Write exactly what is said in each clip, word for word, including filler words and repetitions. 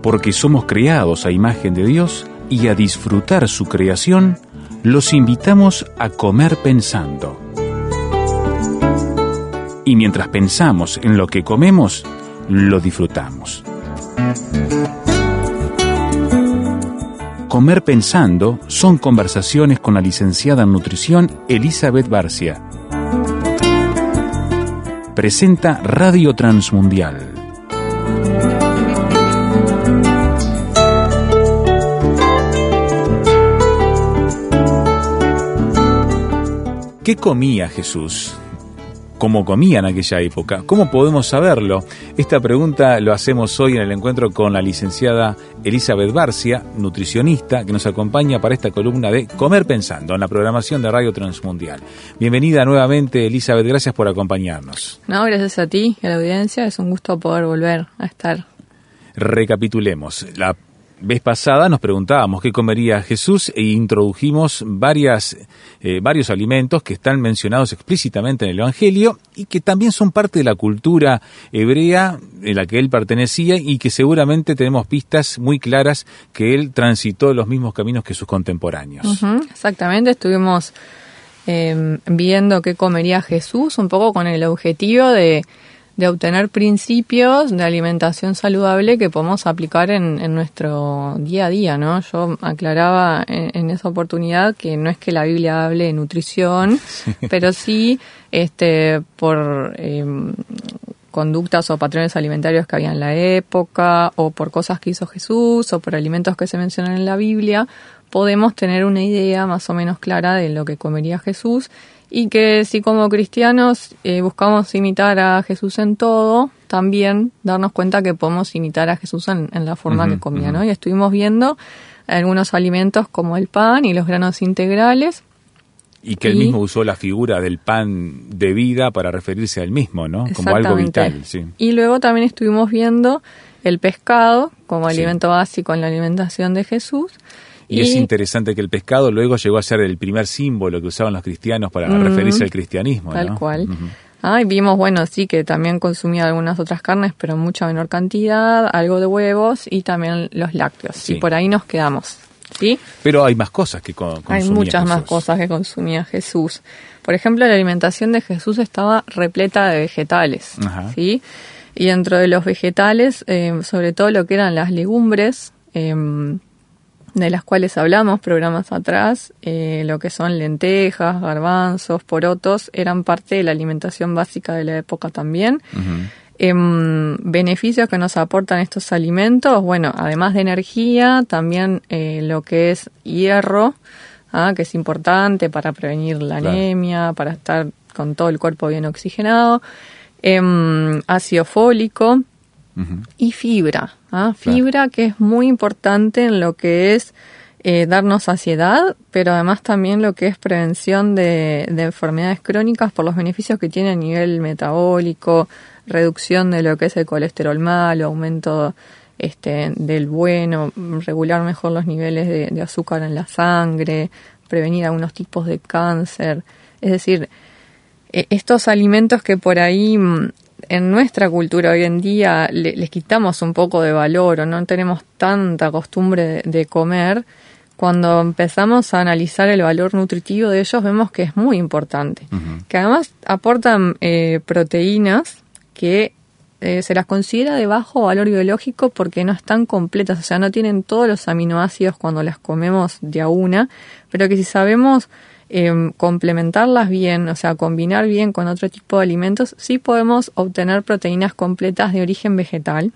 porque somos creados a imagen de Dios y a disfrutar su creación, los invitamos a comer pensando. Y mientras pensamos en lo que comemos, lo disfrutamos. Comer pensando son conversaciones con la licenciada en nutrición Elizabeth Barcia. Presenta Radio Transmundial. ¿Qué comía Jesús? ¿Cómo comía en aquella época? ¿Cómo podemos saberlo? Esta pregunta lo hacemos hoy en el encuentro con la licenciada Elizabeth Barcia, nutricionista, que nos acompaña para esta columna de Comer Pensando, en la programación de Radio Transmundial. Bienvenida nuevamente, Elizabeth, gracias por acompañarnos. No, gracias a ti y a la audiencia, es un gusto poder volver a estar. Recapitulemos. La vez pasada nos preguntábamos qué comería Jesús e introdujimos varias, eh, varios alimentos que están mencionados explícitamente en el Evangelio y que también son parte de la cultura hebrea en la que él pertenecía y que seguramente tenemos pistas muy claras que él transitó los mismos caminos que sus contemporáneos. Uh-huh, exactamente, estuvimos eh, viendo qué comería Jesús, un poco con el objetivo de de obtener principios de alimentación saludable que podemos aplicar en, en nuestro día a día, ¿no? Yo aclaraba en, en esa oportunidad que no es que la Biblia hable de nutrición, sí. pero sí este por eh, conductas o patrones alimentarios que había en la época, o por cosas que hizo Jesús, o por alimentos que se mencionan en la Biblia, podemos tener una idea más o menos clara de lo que comería Jesús. Y que si como cristianos eh, buscamos imitar a Jesús en todo, también darnos cuenta que podemos imitar a Jesús en, en la forma uh-huh, que comía, ¿no? Uh-huh. Y estuvimos viendo algunos alimentos como el pan y los granos integrales. Y que él y, mismo usó la figura del pan de vida para referirse a él mismo, ¿no? Como algo vital, sí. Y luego también estuvimos viendo el pescado como sí. alimento básico en la alimentación de Jesús. Y, y es interesante que el pescado luego llegó a ser el primer símbolo que usaban los cristianos para uh-huh, referirse al cristianismo, tal ¿no? cual. Uh-huh. Ah, y vimos, bueno, sí, que también consumía algunas otras carnes, pero en mucha menor cantidad, algo de huevos y también los lácteos. Sí. Y por ahí nos quedamos, ¿sí? Pero hay más cosas que con, consumía Hay muchas Jesús. más cosas que consumía Jesús. Por ejemplo, la alimentación de Jesús estaba repleta de vegetales, uh-huh. ¿sí? Y dentro de los vegetales, eh, sobre todo lo que eran las legumbres, eh, de las cuales hablamos programas atrás, eh, lo que son lentejas, garbanzos, porotos, eran parte de la alimentación básica de la época también. Uh-huh. Eh, beneficios que nos aportan estos alimentos, bueno, además de energía, también eh, lo que es hierro, ¿ah? que es importante para prevenir la claro. anemia, para estar con todo el cuerpo bien oxigenado, eh, ácido fólico, Uh-huh. y fibra, ¿ah? fibra claro. que es muy importante en lo que es eh, darnos saciedad, pero además también lo que es prevención de, de enfermedades crónicas por los beneficios que tiene a nivel metabólico, reducción de lo que es el colesterol malo, aumento este del bueno, regular mejor los niveles de, de azúcar en la sangre, prevenir algunos tipos de cáncer. Es decir, eh, estos alimentos que por ahí en nuestra cultura hoy en día le, les quitamos un poco de valor o no tenemos tanta costumbre de, de comer, cuando empezamos a analizar el valor nutritivo de ellos vemos que es muy importante. Uh-huh. Que además aportan eh, proteínas que eh, se las considera de bajo valor biológico porque no están completas, o sea, no tienen todos los aminoácidos cuando las comemos de a una, pero que si sabemos Eh, complementarlas bien, o sea, combinar bien con otro tipo de alimentos, sí podemos obtener proteínas completas de origen vegetal.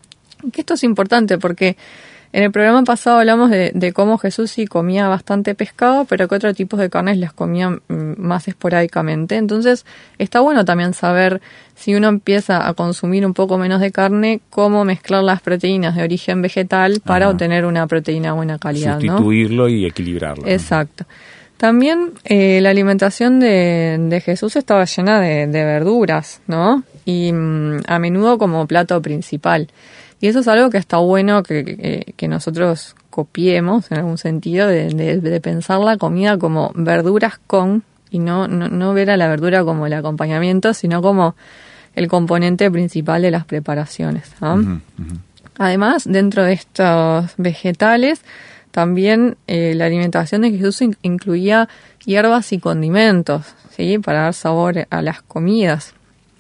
Que esto es importante porque en el programa pasado hablamos de, de cómo Jesús sí comía bastante pescado, pero que otros tipos de carnes las comía mm, más esporádicamente. Entonces, está bueno también saber, si uno empieza a consumir un poco menos de carne, cómo mezclar las proteínas de origen vegetal para Ajá. obtener una proteína de buena calidad, sustituirlo, ¿no? Y equilibrarlo. Exacto. También eh, la alimentación de, de Jesús estaba llena de, de verduras, ¿no? Y mm, a menudo como plato principal. Y eso es algo que está bueno que, que, que nosotros copiemos en algún sentido, de, de, de pensar la comida como verduras con, y no, no, no ver a la verdura como el acompañamiento, sino como el componente principal de las preparaciones, ¿no? Uh-huh, uh-huh. Además, dentro de estos vegetales, también eh, la alimentación de Jesús in- incluía hierbas y condimentos, ¿sí? Para dar sabor a las comidas.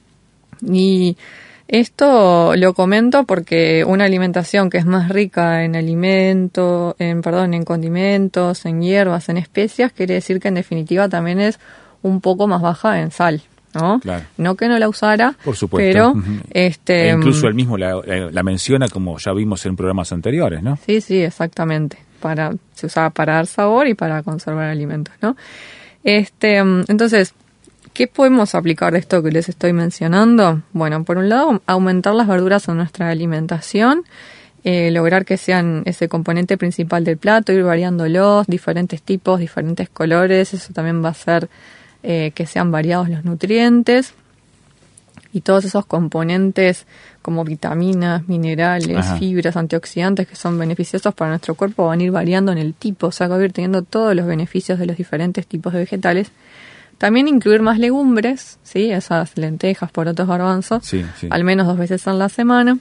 Y esto lo comento porque una alimentación que es más rica en alimento, en perdón, en condimentos, en hierbas, en especias, quiere decir que en definitiva también es un poco más baja en sal, ¿no? Claro. No que no la usara, por supuesto, pero uh-huh. este e incluso él mismo la, la, la menciona, como ya vimos en programas anteriores, ¿no? Sí, sí, exactamente. Para se usaba para dar sabor y para conservar alimentos, ¿no? Este, entonces, ¿qué podemos aplicar de esto que les estoy mencionando? Bueno, por un lado, aumentar las verduras en nuestra alimentación, eh, lograr que sean ese componente principal del plato, ir variándolos, diferentes tipos, diferentes colores, eso también va a hacer eh, que sean variados los nutrientes y todos esos componentes como vitaminas, minerales, Ajá. fibras, antioxidantes que son beneficiosos para nuestro cuerpo van a ir variando en el tipo, o sea, va a ir teniendo todos los beneficios de los diferentes tipos de vegetales. También incluir más legumbres, ¿sí? Esas lentejas, porotos, garbanzos, sí, sí. al menos dos veces en la semana.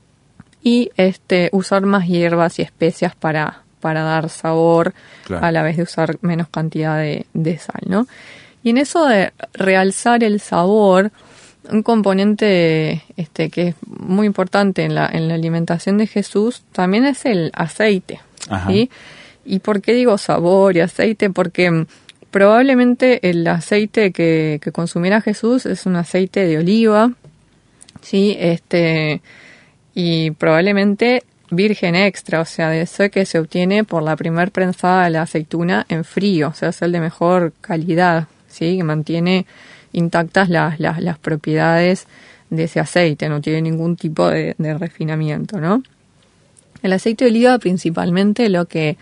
Y este usar más hierbas y especias para, para dar sabor, claro. a la vez de usar menos cantidad de, de sal, ¿no? Y en eso de realzar el sabor, un componente este que es muy importante en la, en la alimentación de Jesús también es el aceite, ¿sí? ¿Y por qué digo sabor y aceite? Porque probablemente el aceite que, que consumiera Jesús es un aceite de oliva, sí, este, y probablemente virgen extra, o sea, de eso que se obtiene por la primer prensada de la aceituna en frío, o sea, es el de mejor calidad, sí, que mantiene intactas las, las, las propiedades de ese aceite, no tiene ningún tipo de, de refinamiento, ¿no? El aceite de oliva principalmente lo que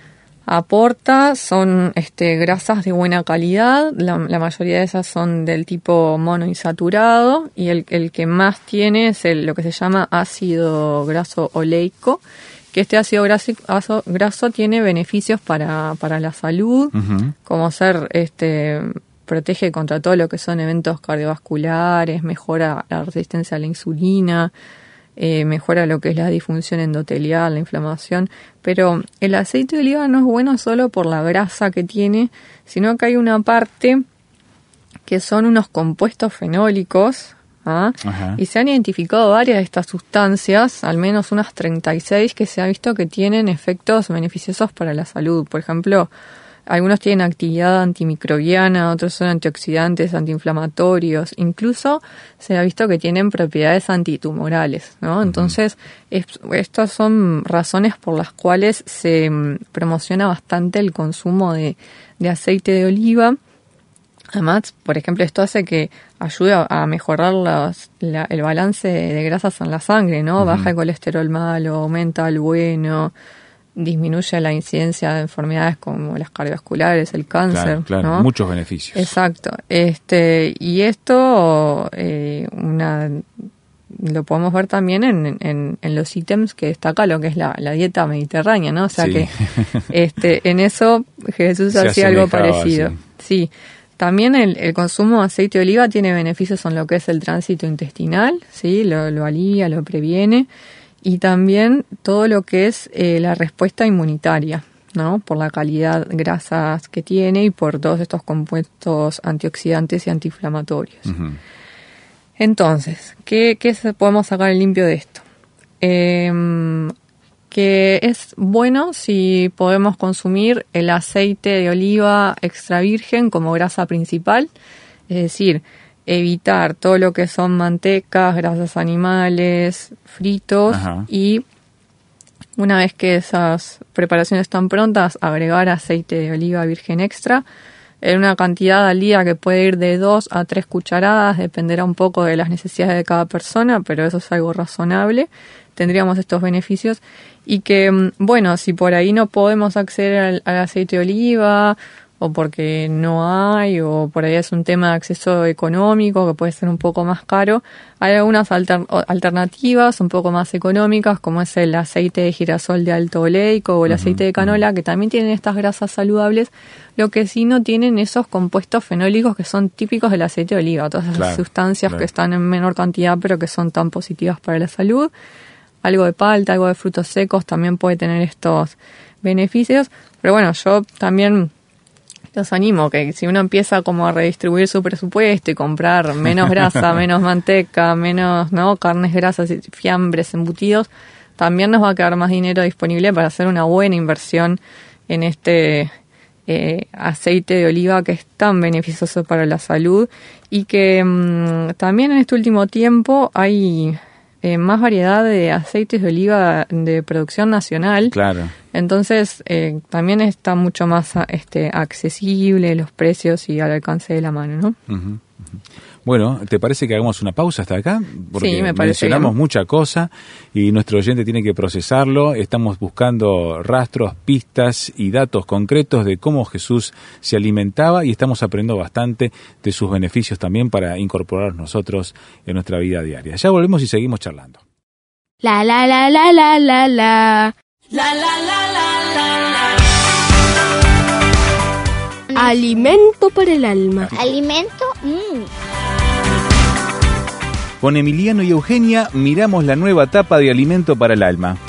aporta son este, grasas de buena calidad, la, la mayoría de esas son del tipo monoinsaturado y el, el que más tiene es el, lo que se llama ácido graso oleico, que este ácido graso, ácido graso tiene beneficios para, para la salud, uh-huh. como ser, este, protege contra todo lo que son eventos cardiovasculares, mejora la resistencia a la insulina, Eh, mejora lo que es la disfunción endotelial, la inflamación, pero el aceite de oliva no es bueno solo por la grasa que tiene, sino que hay una parte que son unos compuestos fenólicos, ¿ah? Y se han identificado varias de estas sustancias, al menos unas treinta y seis, que se ha visto que tienen efectos beneficiosos para la salud. Por ejemplo, algunos tienen actividad antimicrobiana, otros son antioxidantes, antiinflamatorios, incluso se ha visto que tienen propiedades antitumorales, ¿no? Entonces, es, estas son razones por las cuales se promociona bastante el consumo de, de aceite de oliva. Además, por ejemplo, esto hace que ayude a mejorar las, la, el balance de grasas en la sangre, ¿no? Uh-huh. Baja el colesterol malo, aumenta el bueno, disminuye la incidencia de enfermedades como las cardiovasculares, el cáncer, claro, claro, ¿no? Muchos beneficios. Exacto. Este, y esto eh, una lo podemos ver también en, en, en los ítems que destaca lo que es la, la dieta mediterránea, ¿no? O sea sí. que este, en eso Jesús Se hacía algo parecido. Sí. sí. También el, el consumo de aceite de oliva tiene beneficios en lo que es el tránsito intestinal, sí, lo, lo alivia, lo previene. Y también todo lo que es eh, la respuesta inmunitaria, ¿no? Por la calidad de grasas que tiene y por todos estos compuestos antioxidantes y antiinflamatorios. Uh-huh. Entonces, ¿qué, qué podemos sacar en limpio de esto? Eh, que es bueno si podemos consumir el aceite de oliva extra virgen como grasa principal, es decir, evitar todo lo que son mantecas, grasas animales, fritos. Ajá. Y una vez que esas preparaciones están prontas, agregar aceite de oliva virgen extra en una cantidad al día que puede ir de dos a tres cucharadas, dependerá un poco de las necesidades de cada persona, pero eso es algo razonable. Tendríamos estos beneficios y que, bueno, si por ahí no podemos acceder al, al aceite de oliva o porque no hay, o por ahí es un tema de acceso económico que puede ser un poco más caro, hay algunas alter- alternativas un poco más económicas, como es el aceite de girasol de alto oleico o el uh-huh, aceite de canola, uh-huh. que también tienen estas grasas saludables, lo que sí no tienen esos compuestos fenólicos que son típicos del aceite de oliva, todas esas claro, sustancias claro. que están en menor cantidad pero que son tan positivas para la salud. algo de palta, algo de frutos secos también puede tener estos beneficios. Pero bueno, yo también los animo que si uno empieza como a redistribuir su presupuesto y comprar menos grasa, menos manteca, menos no carnes grasas, fiambres, embutidos, también nos va a quedar más dinero disponible para hacer una buena inversión en este eh, aceite de oliva que es tan beneficioso para la salud y que mmm, también en este último tiempo hay eh, más variedad de aceites de oliva de producción nacional. Claro. Entonces eh, también está mucho más este accesible los precios y al alcance de la mano, ¿no? Uh-huh, uh-huh. Bueno, ¿te parece que hagamos una pausa hasta acá? Porque sí, me parece mencionamos bien. mucha cosa y nuestro oyente tiene que procesarlo. Estamos buscando rastros, pistas y datos concretos de cómo Jesús se alimentaba y estamos aprendiendo bastante de sus beneficios también para incorporar nosotros en nuestra vida diaria. Ya volvemos y seguimos charlando. La la la la la la la. La la la la la la. Alimento para el alma. Alimento, mmm. Con Emiliano y Eugenia miramos la nueva etapa de Alimento para el Alma.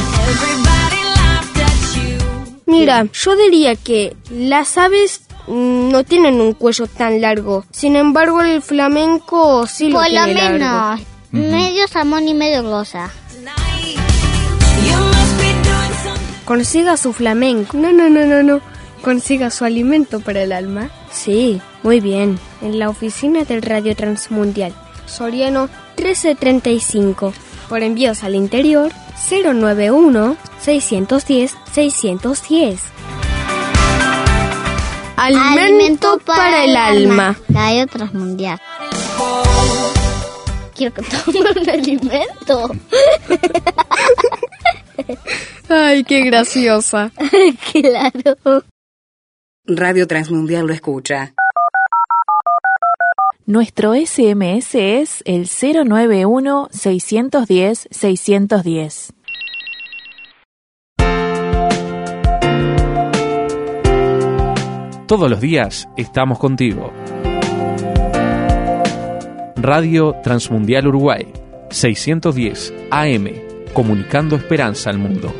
Mira, yo diría que las aves no tienen un cuello tan largo. Sin embargo, el flamenco sí lo Por tiene lo menos, largo. Uh-huh. medio salmón y medio rosa. Consiga su flamenco. No, no, no, no, no. Consiga su alimento para el alma. Sí, muy bien. En la oficina del Radio Transmundial. Soriano trece treinta y cinco. Por envíos al interior cero nueve uno, seis uno cero, seis uno cero. Alimento, Alimento para, para el alma. alma. Radio Transmundial. Quiero que tome un alimento. Ay, qué graciosa. Claro. Radio Transmundial lo escucha. Nuestro ese eme ese es el cero nueve uno, seis uno cero, seis uno cero. Todos los días estamos contigo. Radio Transmundial Uruguay, seiscientos diez A M, comunicando esperanza al mundo.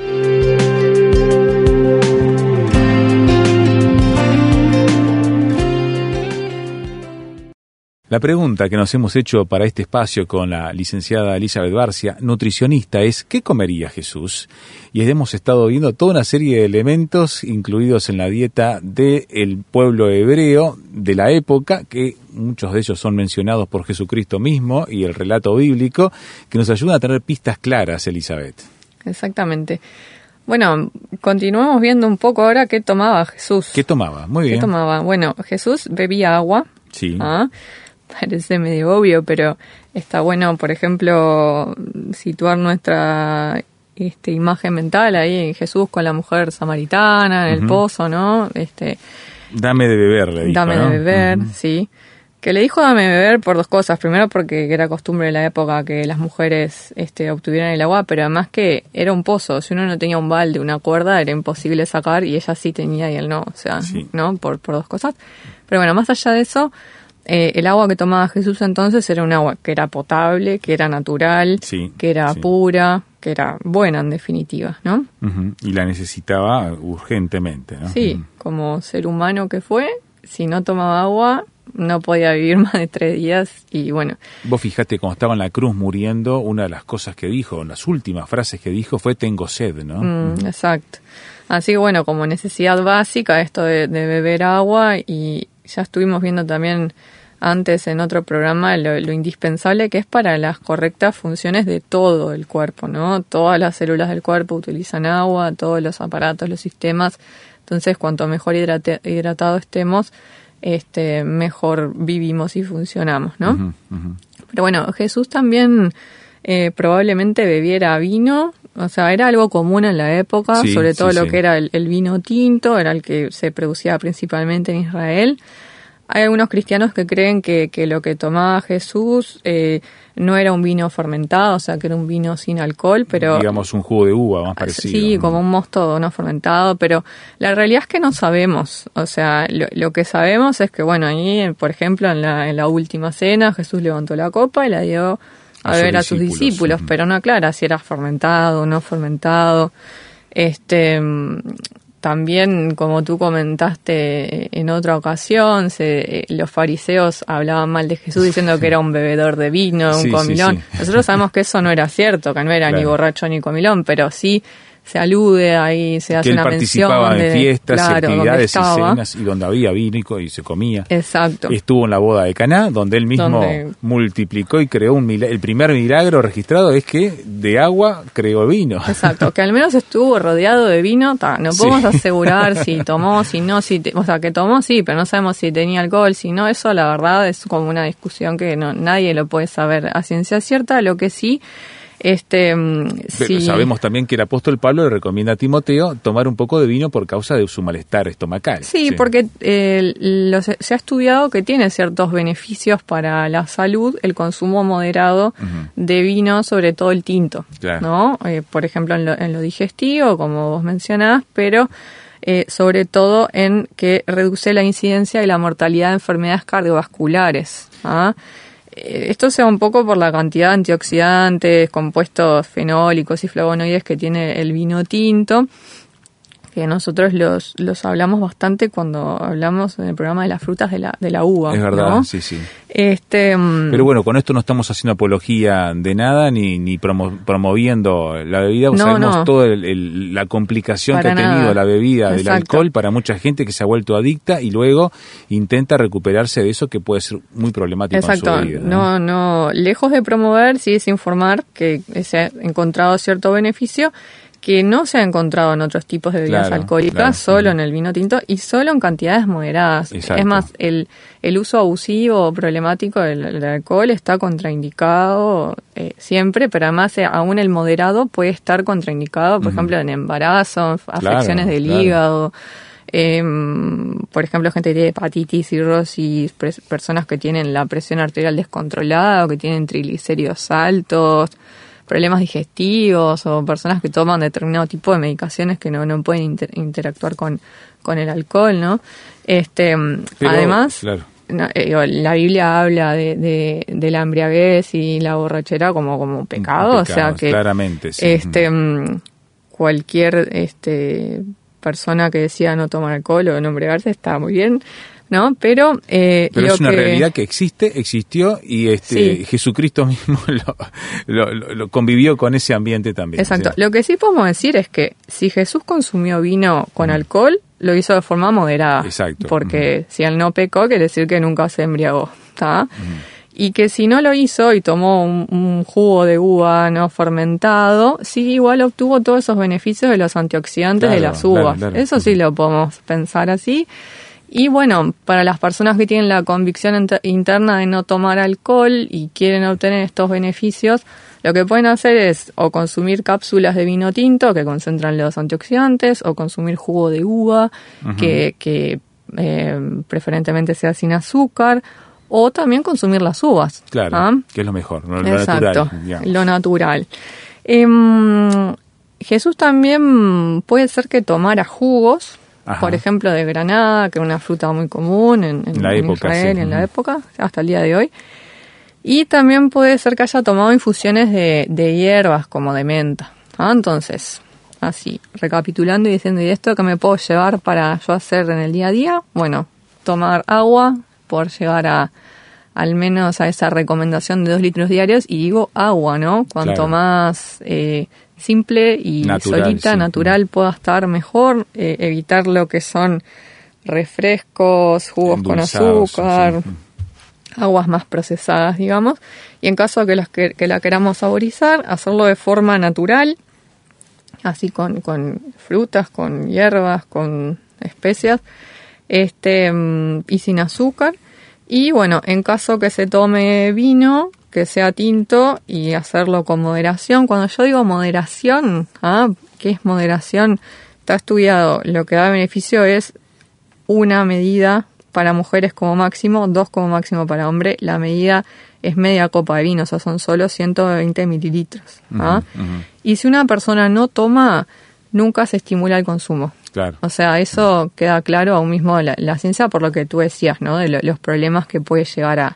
La pregunta que nos hemos hecho para este espacio con la licenciada Elizabeth Barcia, nutricionista, es ¿qué comería Jesús? Y hemos estado viendo toda una serie de elementos incluidos en la dieta del pueblo hebreo de la época, que muchos de ellos son mencionados por Jesucristo mismo y el relato bíblico, que nos ayudan a tener pistas claras, Elizabeth. Exactamente. Bueno, continuamos viendo un poco ahora qué tomaba Jesús. ¿Qué tomaba? Muy bien. ¿Qué tomaba? Bueno, Jesús bebía agua. Sí. ¿Ah? Parece medio obvio, pero está bueno, por ejemplo, situar nuestra este, imagen mental ahí en Jesús con la mujer samaritana, en el uh-huh. pozo, ¿no? Este, dame de beber, le dijo, Dame ¿no? de beber, uh-huh. sí. Que le dijo dame de beber por dos cosas. Primero porque era costumbre de la época que las mujeres este, obtuvieran el agua, pero además que era un pozo. Si uno no tenía un balde, una cuerda, era imposible sacar y ella sí tenía y él no. O sea, sí. ¿no? Por, por dos cosas. Pero bueno, más allá de eso, Eh, el agua que tomaba Jesús entonces era un agua que era potable, que era natural, sí, que era sí. pura, que era buena en definitiva, ¿no? Uh-huh. Y la necesitaba urgentemente, ¿no? Sí, uh-huh. como ser humano que fue, si no tomaba agua no podía vivir más de tres días y bueno. Vos fijate, cuando estaba en la cruz muriendo, una de las cosas que dijo, las últimas frases que dijo fue tengo sed, ¿no? Mm, uh-huh. Exacto. Así que bueno, como necesidad básica esto de, de beber agua y ya estuvimos viendo también antes en otro programa lo, lo indispensable que es para las correctas funciones de todo el cuerpo, ¿no? Todas las células del cuerpo utilizan agua, todos los aparatos, los sistemas. Entonces, cuanto mejor hidrate, hidratado estemos, este, mejor vivimos y funcionamos, ¿no? Uh-huh, uh-huh. Pero bueno, Jesús también eh, probablemente bebiera vino. O sea, era algo común en la época, sí, sobre todo sí, lo sí. que era el, el vino tinto, era el que se producía principalmente en Israel. Hay algunos cristianos que creen que, que lo que tomaba Jesús eh, no era un vino fermentado, o sea, que era un vino sin alcohol, pero... Digamos un jugo de uva más parecido. Sí, ¿no? Como un mosto no fermentado, pero la realidad es que no sabemos. O sea, lo, lo que sabemos es que, bueno, ahí, por ejemplo, en la, en la última cena, Jesús levantó la copa y la dio a, a beber a sus discípulos, uh-huh. pero no aclara si era fermentado o no fermentado. Este, también, como tú comentaste en otra ocasión, se, los fariseos hablaban mal de Jesús diciendo que era un bebedor de vino, un sí, comilón. Sí, sí. Nosotros sabemos que eso no era cierto, que no era claro. ni borracho ni comilón, pero sí se alude ahí, se hace que una mención. Que él participaba en fiestas claro, y actividades y cenas, y donde había vino y se comía. Exacto. Estuvo en la boda de Caná, donde él mismo donde... multiplicó y creó un milagro. El primer milagro registrado es que de agua creó vino. Exacto, que al menos estuvo rodeado de vino. Ta, no podemos sí. asegurar si tomó, si no, si te, o sea, que tomó sí, pero no sabemos si tenía alcohol, si no. Eso la verdad es como una discusión que no nadie lo puede saber a ciencia cierta. Lo que sí... Este, Pero sí. sabemos también que el apóstol Pablo le recomienda a Timoteo tomar un poco de vino por causa de su malestar estomacal. Sí, sí. porque eh, lo, se ha estudiado que tiene ciertos beneficios para la salud el consumo moderado uh-huh. de vino, sobre todo el tinto, claro. ¿no? Eh, por ejemplo, en lo, en lo digestivo, como vos mencionás, pero eh, sobre todo en que reduce la incidencia y la mortalidad de enfermedades cardiovasculares, ¿ah? Esto se da un poco por la cantidad de antioxidantes, compuestos fenólicos y flavonoides que tiene el vino tinto, que nosotros los los hablamos bastante cuando hablamos en el programa de las frutas de la de la uva. Es verdad, ¿no? sí, sí. Este, Pero bueno, con esto no estamos haciendo apología de nada ni ni promo, promoviendo la bebida. No, sabemos no. toda la complicación para que ha tenido nada. La bebida Exacto. del alcohol para mucha gente que se ha vuelto adicta y luego intenta recuperarse de eso, que puede ser muy problemático Exacto. en su vida. No, no, no, lejos de promover, sí es informar que se ha encontrado cierto beneficio que no se ha encontrado en otros tipos de bebidas claro, alcohólicas, claro. solo en el vino tinto y solo en cantidades moderadas. Exacto. Es más, el, el uso abusivo o problemático del, del alcohol está contraindicado eh, siempre, pero además eh, aún el moderado puede estar contraindicado, por uh-huh. ejemplo, en embarazo, afecciones claro, del claro. hígado. Eh, por ejemplo, gente que tiene hepatitis, cirrosis, pres- personas que tienen la presión arterial descontrolada o que tienen triglicéridos altos, problemas digestivos o personas que toman determinado tipo de medicaciones que no, no pueden inter- interactuar con, con el alcohol, ¿no? Este, Pero, además, claro. no, eh, la Biblia habla de, de, de la embriaguez y la borrachera como, como pecado, Pecados, o sea que claramente, sí. este, cualquier este, persona que decida no tomar alcohol o no embriagarse está muy bien, ¿no? Pero, eh, Pero lo es una que... realidad que existe, existió y este sí. Jesucristo mismo lo, lo, lo, lo convivió con ese ambiente también. Exacto. ¿Sí? Lo que sí podemos decir es que si Jesús consumió vino con mm. alcohol, lo hizo de forma moderada. Exacto. Porque mm. si él no pecó, quiere decir que nunca se embriagó, ¿está? Mm. Y que si no lo hizo y tomó un, un jugo de uva no fermentado, sí igual obtuvo todos esos beneficios de los antioxidantes claro, de las uvas. Claro, claro. Eso sí lo podemos pensar así. Y bueno, para las personas que tienen la convicción ent- interna de no tomar alcohol y quieren obtener estos beneficios, lo que pueden hacer es o consumir cápsulas de vino tinto que concentran los antioxidantes, o consumir jugo de uva uh-huh. que, que eh, preferentemente sea sin azúcar, o también consumir las uvas. Claro, ¿ah? Que es lo mejor, lo, lo Exacto, natural. Digamos. Lo natural. Eh, Jesús también puede ser que tomara jugos, Ajá. por ejemplo, de granada, que es una fruta muy común en, en, la en época, Israel, sí. en la época, hasta el día de hoy. Y también puede ser que haya tomado infusiones de, de hierbas, como de menta. ¿Ah? Entonces, así, recapitulando y diciendo, ¿y esto qué me puedo llevar para yo hacer en el día a día? Bueno, tomar agua, por llegar a al menos a esa recomendación de dos litros diarios, y digo agua, ¿no? Cuanto claro. más eh, simple y natural, solita, sí. natural pueda estar mejor, eh, evitar lo que son refrescos, jugos con azúcar, sí. aguas más procesadas, digamos, y en caso de que, las que, que la queramos saborizar, hacerlo de forma natural, así con, con frutas, con hierbas, con especias, este y sin azúcar. Y bueno, en caso que se tome vino, que sea tinto, y hacerlo con moderación. Cuando yo digo moderación, ¿ah? ¿Qué es moderación? Está estudiado, lo que da beneficio es una medida para mujeres como máximo, dos como máximo para hombre. La medida es media copa de vino, o sea, son solo ciento veinte mililitros. ¿Ah? Uh-huh, uh-huh. Y si una persona no toma, nunca se estimula el consumo. Claro. O sea, eso queda claro aún mismo la, la ciencia, por lo que tú decías, ¿no? De lo, los problemas que puede llegar a,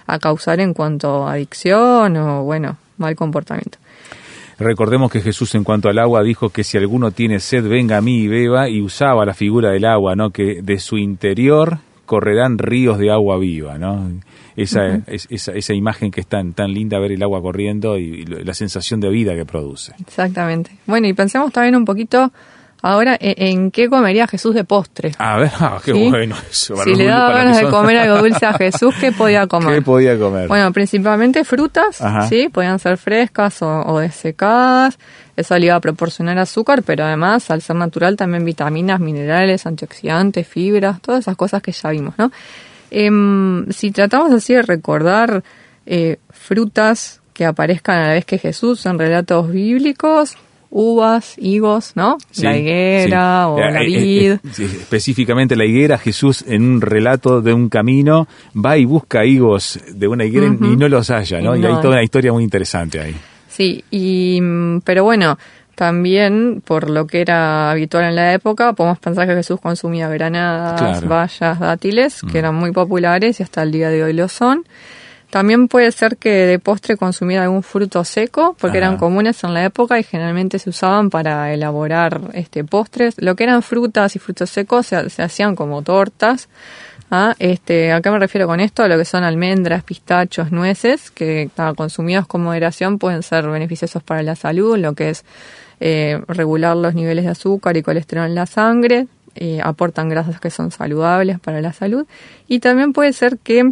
a causar en cuanto a adicción o, bueno, mal comportamiento. Recordemos que Jesús, en cuanto al agua, dijo que si alguno tiene sed, venga a mí y beba, y usaba la figura del agua, ¿no? Que de su interior correrán ríos de agua viva, ¿no? Esa, uh-huh. es, esa, esa imagen que es tan, tan linda, ver el agua corriendo y, y la sensación de vida que produce. Exactamente. Bueno, y pensemos también un poquito ahora en, en qué comería Jesús de postre. A ver, ah, qué ¿sí? bueno eso. Si le daba ganas de comer algo dulce a Jesús, ¿qué podía comer? ¿Qué podía comer? Bueno, principalmente frutas, Ajá. ¿sí? Podían ser frescas o, o desecadas. Eso le iba a proporcionar azúcar, pero además, al ser natural, también vitaminas, minerales, antioxidantes, fibras, todas esas cosas que ya vimos, ¿no? Eh, si tratamos así de recordar eh, frutas que aparezcan a la vez que Jesús en relatos bíblicos, uvas, higos, ¿no? Sí, la higuera sí. o eh, la vid. Eh, eh, específicamente la higuera, Jesús en un relato de un camino va y busca higos de una higuera uh-huh. y no los halla, ¿no? Y, no. y hay toda una historia muy interesante ahí. Sí, y pero bueno, también por lo que era habitual en la época, podemos pensar que Jesús consumía granadas, claro. bayas, dátiles, mm. que eran muy populares y hasta el día de hoy lo son. También puede ser que de postre consumiera algún fruto seco, porque Ajá. eran comunes en la época y generalmente se usaban para elaborar este postres. Lo que eran frutas y frutos secos se, se hacían como tortas. ¿Ah? Este, ¿a qué me refiero con esto? A lo que son almendras, pistachos, nueces, que ah, consumidos con moderación pueden ser beneficiosos para la salud, lo que es eh, regular los niveles de azúcar y colesterol en la sangre, eh, aportan grasas que son saludables para la salud, y también puede ser que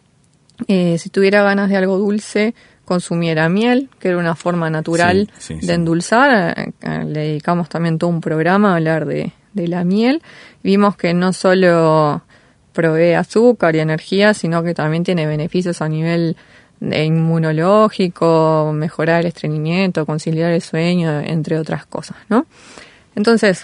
eh, si tuviera ganas de algo dulce, consumiera miel, que era una forma natural sí, sí, de sí. endulzar. Le dedicamos también todo un programa a hablar de, de la miel. Vimos que no solo provee azúcar y energía, sino que también tiene beneficios a nivel inmunológico, mejorar el estreñimiento, conciliar el sueño, entre otras cosas, ¿no? Entonces,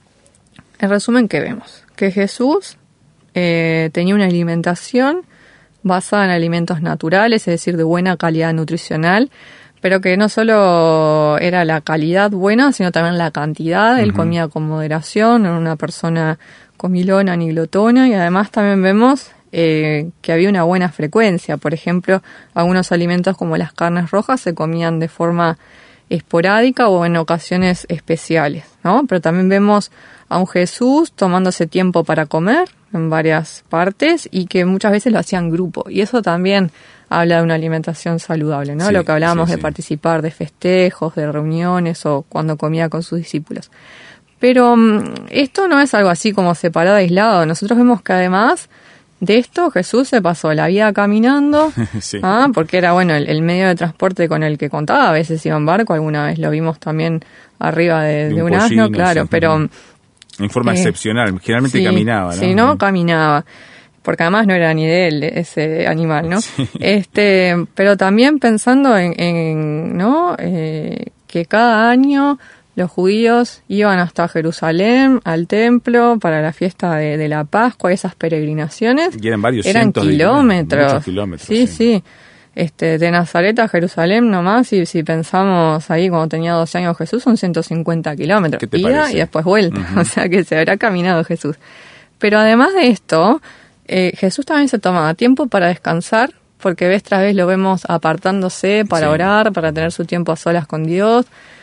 en resumen, ¿qué vemos? Que Jesús eh, tenía una alimentación basada en alimentos naturales, es decir, de buena calidad nutricional, pero que no solo era la calidad buena, sino también la cantidad. Uh-huh. Él comía con moderación, no era una persona comilona ni glotona, y además también vemos eh, que había una buena frecuencia. Por ejemplo, algunos alimentos como las carnes rojas se comían de forma esporádica o en ocasiones especiales, ¿no? Pero también vemos a un Jesús tomándose tiempo para comer en varias partes y que muchas veces lo hacía en grupo, y eso también habla de una alimentación saludable, ¿no? Sí, lo que hablábamos sí, de sí. participar de festejos, de reuniones o cuando comía con sus discípulos. Pero esto no es algo así como separado, aislado. Nosotros vemos que además de esto Jesús se pasó la vida caminando, sí. ¿ah? Porque era bueno el, el medio de transporte con el que contaba. A veces iba en barco, alguna vez lo vimos también arriba de, de, de un, un pollino, asno, claro, sí, pero en forma eh, excepcional, generalmente sí, caminaba, ¿no? Sí, no, caminaba. Porque además no era ni de él ese animal, ¿no? Sí. Este, pero también pensando en, en ¿no? Eh, que cada año los judíos iban hasta Jerusalén, al templo, para la fiesta de, de la Pascua, esas peregrinaciones. Y eran varios eran cientos kilómetros. de muchos kilómetros. Sí, sí, sí. Este, de Nazaret a Jerusalén nomás, y si pensamos ahí cuando tenía doce años Jesús, son ciento cincuenta kilómetros. ¿Qué te Ida parece? Y después vuelta. Uh-huh. O sea que se habrá caminado Jesús. Pero además de esto, eh, Jesús también se tomaba tiempo para descansar, porque vez tras vez lo vemos apartándose para sí. orar, para tener su tiempo a solas con Dios.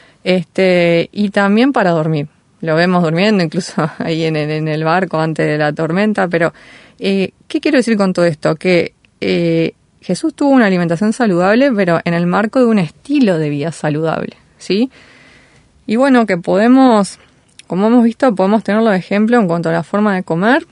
Este, y también para dormir. Lo vemos durmiendo, incluso ahí en, en el barco antes de la tormenta. Pero, eh, ¿qué quiero decir con todo esto? Que eh, Jesús tuvo una alimentación saludable, pero en el marco de un estilo de vida saludable, ¿sí? Y bueno, que podemos, como hemos visto, podemos tenerlo de ejemplo en cuanto a la forma de comer,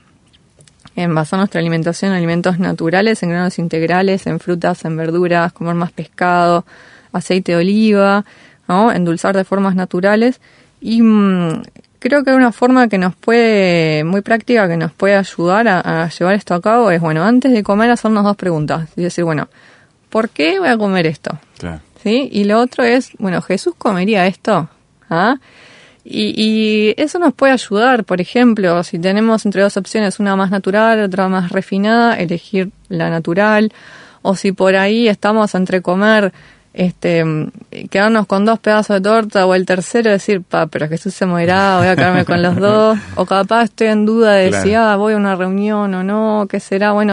en basar nuestra alimentación en alimentos naturales, en granos integrales, en frutas, en verduras, comer más pescado, aceite de oliva, ¿no? Endulzar de formas naturales. Y mmm, creo que una forma que nos puede, muy práctica, que nos puede ayudar a, a llevar esto a cabo es, bueno, antes de comer hacernos dos preguntas y decir, bueno, ¿por qué voy a comer esto? Claro. ¿Sí? Y lo otro es, bueno, ¿Jesús comería esto? ¿Ah? Y, y eso nos puede ayudar, por ejemplo, si tenemos entre dos opciones, una más natural, otra más refinada, elegir la natural, o si por ahí estamos entre comer, este, quedarnos con dos pedazos de torta, o el tercero decir, pa, pero Jesús se morirá, voy a quedarme con los dos, o capaz estoy en duda de claro. si ah, voy a una reunión o no, qué será. Bueno,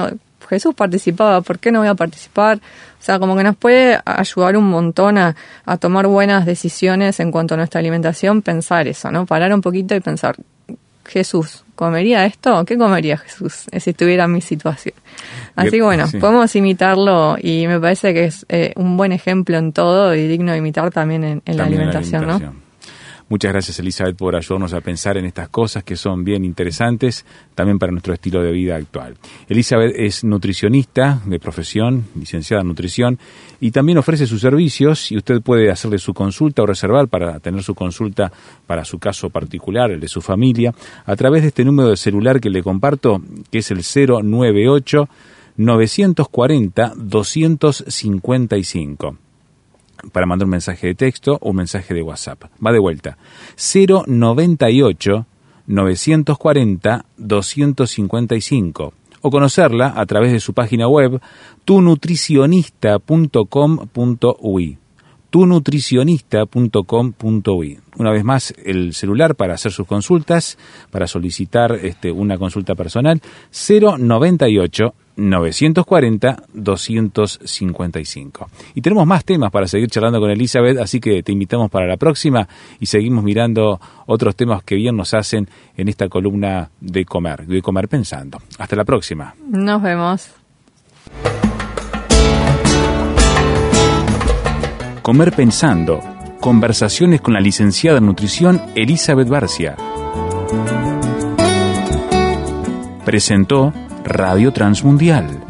Jesús participaba, ¿por qué no voy a participar? O sea, como que nos puede ayudar un montón a, a tomar buenas decisiones en cuanto a nuestra alimentación, pensar eso, ¿no? Parar un poquito y pensar, Jesús, ¿comería esto? ¿Qué comería Jesús si estuviera en mi situación? Así que bueno, sí. podemos imitarlo y me parece que es eh, un buen ejemplo en todo y digno de imitar también en, en, también la, alimentación, en la alimentación, ¿no? Muchas gracias, Elizabeth, por ayudarnos a pensar en estas cosas que son bien interesantes también para nuestro estilo de vida actual. Elizabeth es nutricionista de profesión, licenciada en nutrición, y también ofrece sus servicios y usted puede hacerle su consulta o reservar para tener su consulta para su caso particular, el de su familia, a través de este número de celular que le comparto, que es el cero noventa y ocho, novecientos cuarenta, doscientos cincuenta y cinco. Para mandar un mensaje de texto o un mensaje de WhatsApp. Va de vuelta. cero noventa y ocho, novecientos cuarenta, doscientos cincuenta y cinco. O conocerla a través de su página web tu nutricionista punto com punto uy. tu nutricionista punto com punto uy. Una vez más, el celular para hacer sus consultas, para solicitar este, una consulta personal, cero noventa y ocho, novecientos cuarenta, doscientos cincuenta y cinco. Y tenemos más temas para seguir charlando con Elizabeth, así que te invitamos para la próxima y seguimos mirando otros temas que bien nos hacen en esta columna de comer, de comer pensando. Hasta la próxima. Nos vemos. Comer pensando. Conversaciones con la licenciada en nutrición Elizabeth Barcia. Presentó Radio Transmundial.